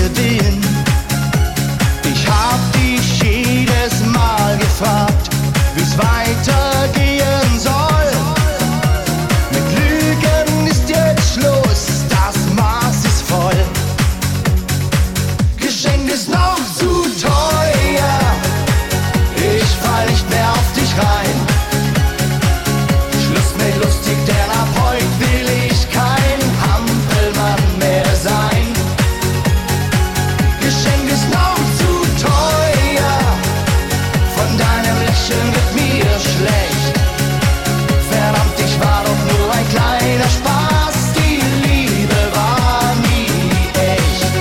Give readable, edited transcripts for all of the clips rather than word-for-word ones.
Willen. Ich hab dich jedes Mal gefragt, wie's weitergehen soll. Mit Lügen ist jetzt Schluss, das Maß ist voll. Geschenk ist noch zu teuer, ich fall nicht mehr auf dich rein. Schluss mit lustig, denn ab heute will ich kein Hampelmann mehr sein. Geschenk ist noch zu teuer, von deinem Lächeln wird mir schlecht. Verdammt, ich war doch nur ein kleiner Spaß, die Liebe war nie echt.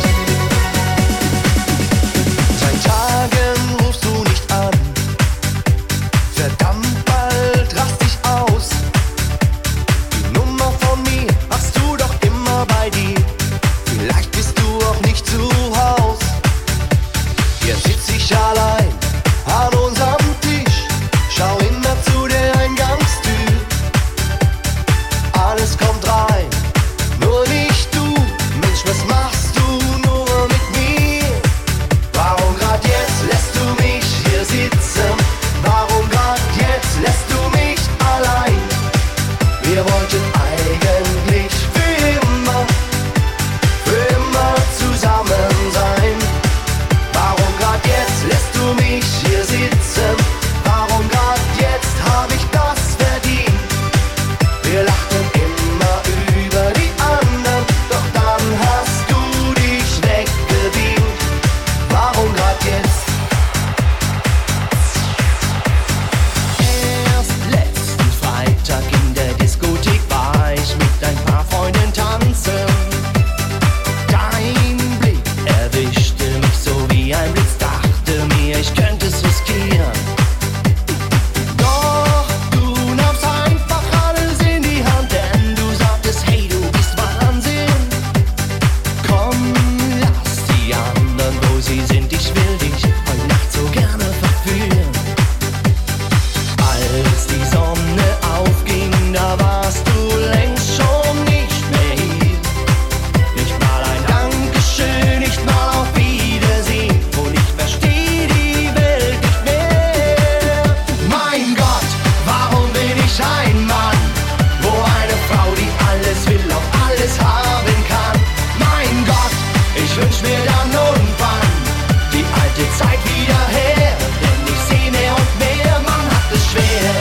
Seit Tagen rufst du nicht an, verdammt, bald rast ich aus. Die Nummer von mir hast du doch immer bei dir, vielleicht bist du auch nicht zu Haus. Jetzt sitz ich allein an unserem Tisch, schau immer zu der Eingangstür. Alles kommt rein, nur nicht du. Mensch, was machst du nur mit mir? Warum grad jetzt lässt du mich hier sitzen? Warum grad jetzt lässt du mich allein? Wir wollten eigentlich für immer zusammen sein. Warum grad jetzt lässt du mich hier sitzen? Warum grad jetzt hab ich das verdient? Wir lachten immer über die anderen, doch dann hast du dich weggebeamt. Warum grad jetzt? Erst letzten Freitag in der Diskothek war ich mit ein paar Freunden tanzen. Dein Blick erwischte mich so wie ein Blitz, dachte mir, ich könnte es riskieren. Doch du nahmst einfach alles in die Hand, denn du sagtest, hey, du bist Wahnsinn. Komm, lass die anderen, wo sie sind, ich will dich heute Nacht so gerne verführen. Als die Sonne aufging, da warst du längst schon nicht mehr hier. Nicht mal ein Dankeschön, nicht mal auf Wiedersehen, und ich versteh die Welt nicht mehr. Mein Gott, warum bin ich ein Mann, wo eine Frau, die alles will, auch alles haben kann? Mein Gott, ich wünsch mir dann irgendwann die alte Zeit wieder her, denn ich seh mehr und mehr, man hat es schwer.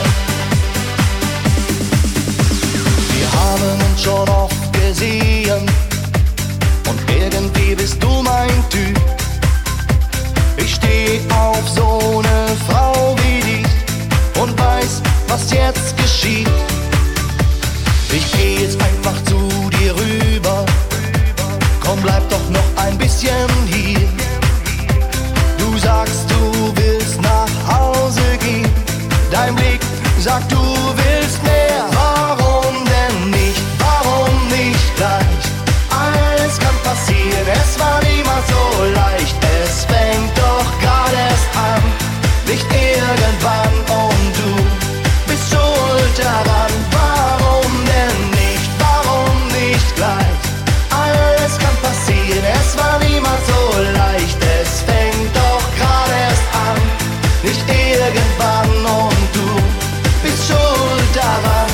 Wir haben uns schon oft gesehen und irgendwie bist du mein Typ. Ich steh auf so ne Frau wie dich und weiß, was jetzt geschieht. Ich geh jetzt einfach zu dir rüber, komm, bleib doch noch ein bisschen hier. Du sagst, du willst nach Hause gehen, dein Blick sagt, du willst mehr. Warum denn nicht, warum nicht gleich? Alles kann passieren, es war niemals so leicht. Es fängt doch gerade erst an, nicht irgendwann, und du bist schuld daran. Warum denn nicht, warum nicht gleich? Alles kann passieren, es war niemals so leicht. Es fängt doch gerade erst an, nicht irgendwann, und du bist schuld daran.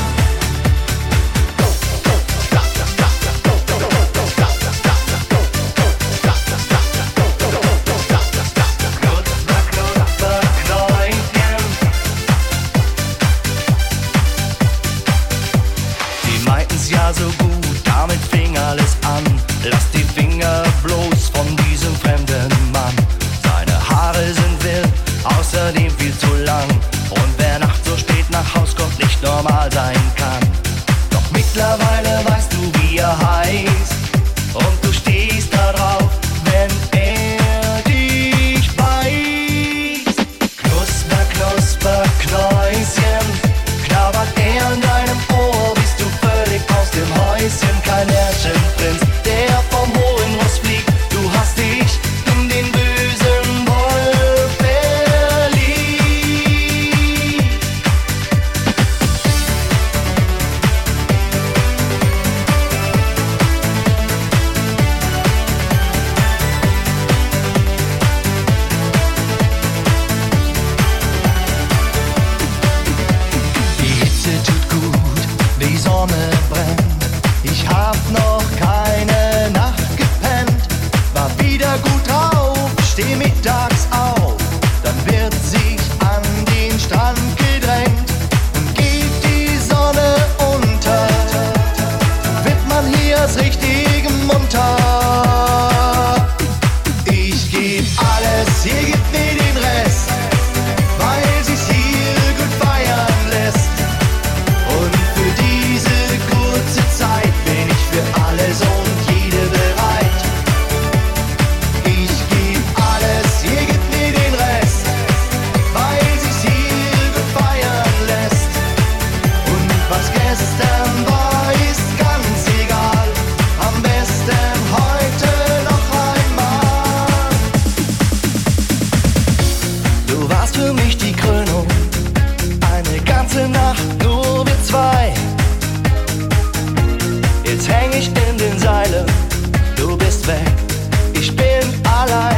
Die meinten's ja so gut, damit fing alles an. Lass die Finger bloß von diesem fremden Mann. Seine Haare sind wild, außerdem viel zu lang. Und wer nachts so spät nach Haus kommt, nicht normal sein kann. Doch mittlerweile weißt du, wie er heißt, und du stehst da drauf, wenn er dich beißt. Knusper, Knusper, Knäuschen, knabbert er an deinem Ohr, bist du völlig aus dem Häuschen. Kein Märchenprinz, der vom hohen Ross fliegt, du hast dich in den bösen Wolf verliebt. steh mittags auf, dann wird sich an den Strand gedrängt und geht die Sonne unter, wird man hier erst richtig munter. Ich geb alles, hier gibt mir den Rest, weil sich's hier gut feiern lässt. Und für diese kurze Zeit bin ich für alles und jede bereit. Ich geb alles, hier gibt mir den Rest, weil sich's hier gut feiern lässt. Und was gestern war, ist ganz egal, am besten heute noch einmal. Du warst für mich die Krönung, eine ganze Nacht nur wir zwei. Jetzt häng ich in den Seilen, du bist weg, ich bin allein.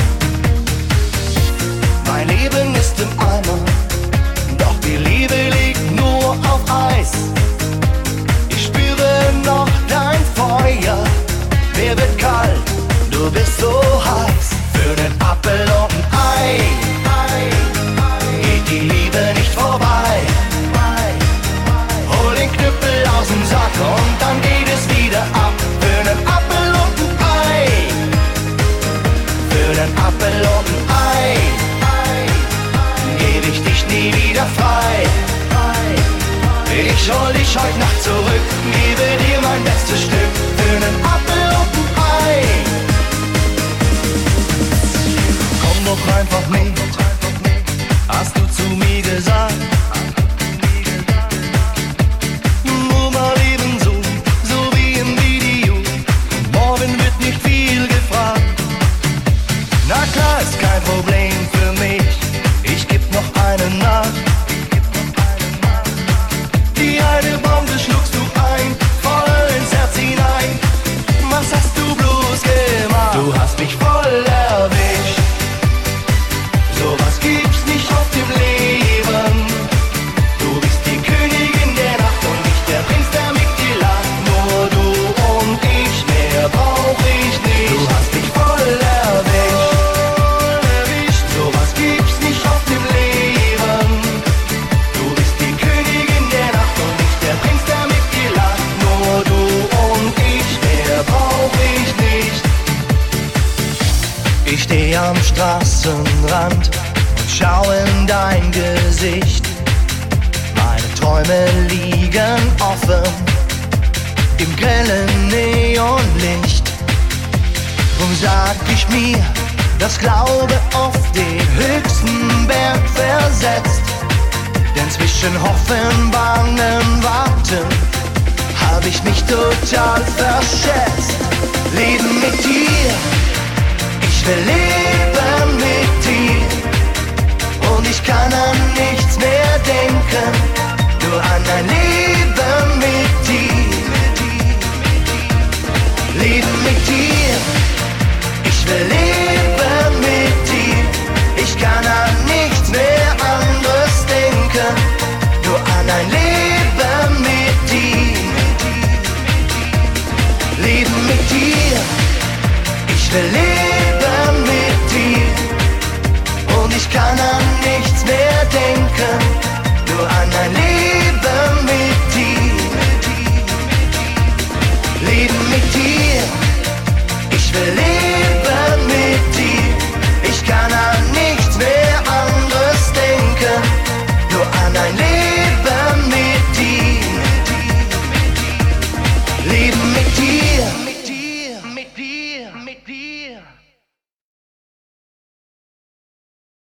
Mein Leben ist im Eimer, doch die Liebe liegt nur auf Eis. Ich spüre noch dein Feuer, mir wird kalt, du bist so heiß. Für den Apfel und ein Ei geht die Liebe nicht vorbei. Hol den Knüppel aus dem Sack und dann geht es wieder ab. Für den Apfel und ein Ei, für den Apfel und ein Ei, geb ich dich nie wieder frei. Ich hol dich heute Nacht zurück, gebe dir mein bestes Stück. Für den Apfel und ein Ei, komm doch einfach mit, hast du zu mir gesagt. Nur mal ebenso, so wie im Video. Morgen wird nicht viel gefragt. Na klar, ist kein Problem für mich, ich geb noch einen nach. Die eine Bombe schluckst du ein, voll ins Herz hinein. Was hast du bloß gemacht? Du hast mich voll erwischt. Sowas gibt's nicht auf dem Leben. Du bist die Königin der Nacht und ich der Prinz, der mit dir lacht. Nur du und ich, mehr brauch ich nicht. Du hast mich voll erwischt. Sowas gibt's nicht auf dem Leben. Du bist die Königin der Nacht und ich der Prinz, der mit dir lacht. Nur du und ich, mehr brauch ich nicht. Ich steh am Straßenrand und schau in dein Gesicht. Meine Träume liegen offen im grellen Neonlicht. Drum sag ich mir, dass Glaube auf den höchsten Berg versetzt. Denn zwischen Hoffen, Bangen, Warten hab ich mich total verschätzt. Leben mit dir, ich will leben mit dir. Und ich kann an nichts mehr denken, nur an ein Leben mit dir. Leben mit dir, ich will leben mit dir. Ich kann an nichts mehr anderes denken, nur an ein Leben mit dir. Leben mit dir, ich will leben mit dir. Und ich kann an nichts mehr denken,